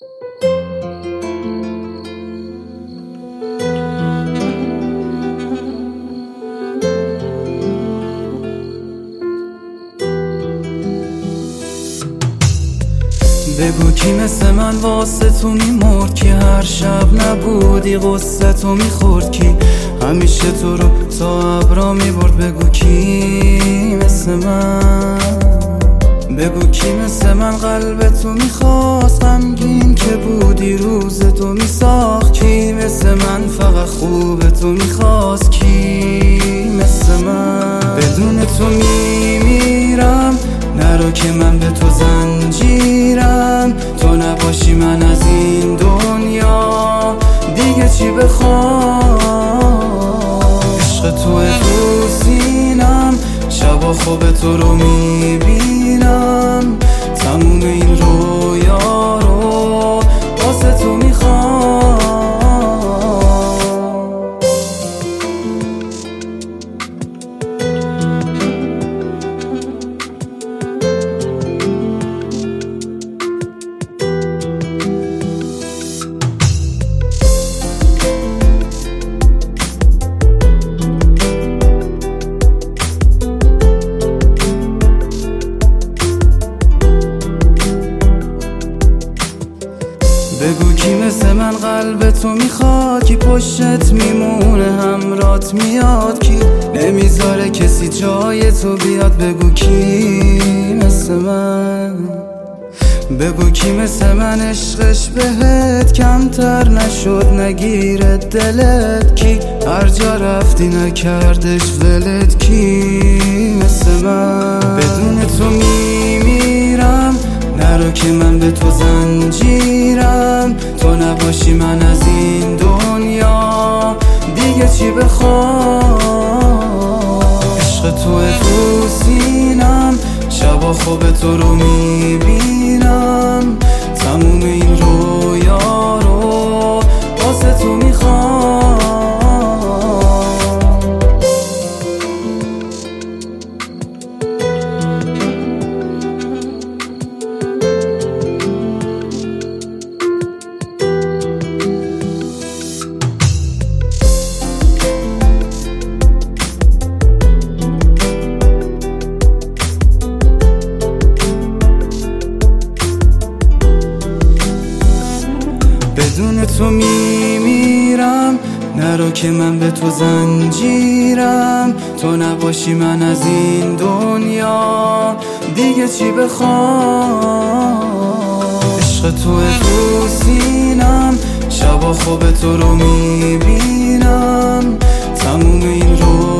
بگو کی مثل من واسه تو میمرد، که هر شب نبودی غصه تو میخورد، کی همیشه تو رو تا ابرا میبرد. بگو کی مثل من، بگو کی مثل من قلب تو میخواست، غمگین که بودی روز تو میساخت. کی مثل من فقط خوب تو میخواست، کی مثل من. بدون تو میمیرم، نرو که من به تو زنجیرم. تو نباشی من از این دنیا دیگه چی بخوام. عشق توه تو سینم، شبا خوب تو رو میبینم. تموم این رویا رو واسه تو میخوام. بگو کی مثل من قلب تو میخواد، کی پشتت میمونه همرات میاد، کی نمیذاره کسی جای تو بیاد. بگو کی مثل من، بگو کی مثل من عشقش بهت کمتر نشد نگیره دلت، کی هر جا رفتی نکردش ولت. کی مثل من، بدون تو میمیرم، نرو که من به تو زنجیرم. تو نباشی من از این دنیا دیگه چی بخوام. عشق توه تو سینم، شبا خوب تو رو میبینم. تموم این رویا رو واسه تو میخوام. بدون تو میمیرم، نرو که من به تو زنجیرم. تو نباشی من از این دنیا دیگه چی بخوام. عشق توه تو سینم، شبا خوب تو رو میبینم. تموم این رو